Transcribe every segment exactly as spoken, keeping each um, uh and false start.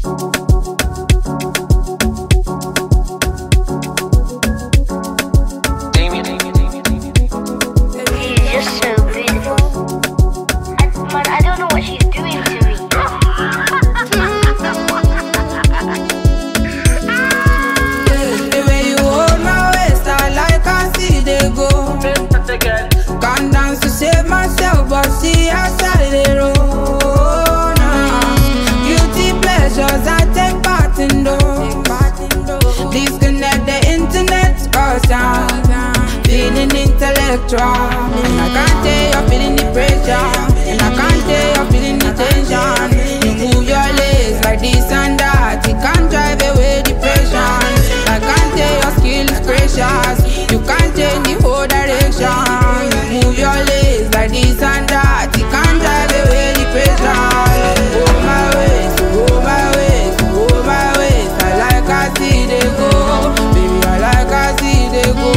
And I can't tell you're feeling the pressure, and I can't tell you're feeling the tension. You move your legs like this and that, it can't drive away depression. I can't tell your skill is precious, you can't change the whole direction. You move your legs like this and that, it can't drive away depression. Go my ways, go my ways, go my ways. I like I see they go, baby, I like I see they go.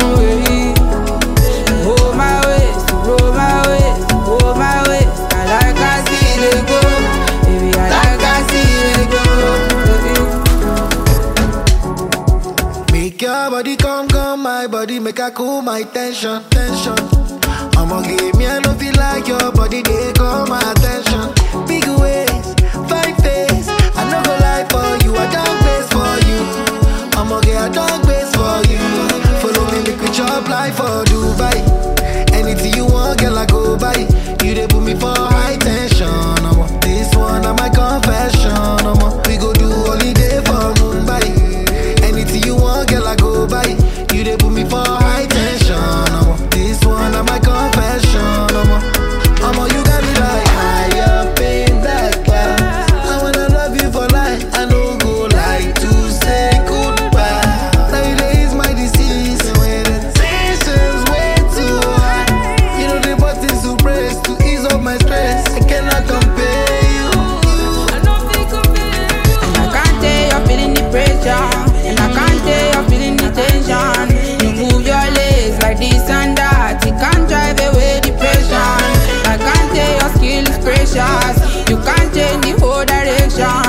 Your body come, come, my body make I cool my tension, tension. I'ma give me I don't feel like your body, they call my attention. Big ways, fine face, I no go lie for you, I don't base for you. I'ma get a dog base for you. Follow me, make we chop life for Dubai. Anything you want, girl, I go buy. You they put me for high tension. I'ma this one, I'm my confession. I'ma we go do holiday for Mumbai. Anything you want, girl, I go buy. You they put me for high tension. I'm this one, I'm my confession. I'm I'm you got me like high up in that class. I wanna love you for life. I don't go like to say goodbye. Nowadays my disease, when the tension's way too high. You know the buttons to press to ease up my stress. I cannot compare you. I don't think compare you. And I can't tell you're feeling the pressure. And I can't tell you're feeling the tension. You move your legs like this and that, it can't drive away depression. I can't tell your skill is precious, you can't change the whole direction.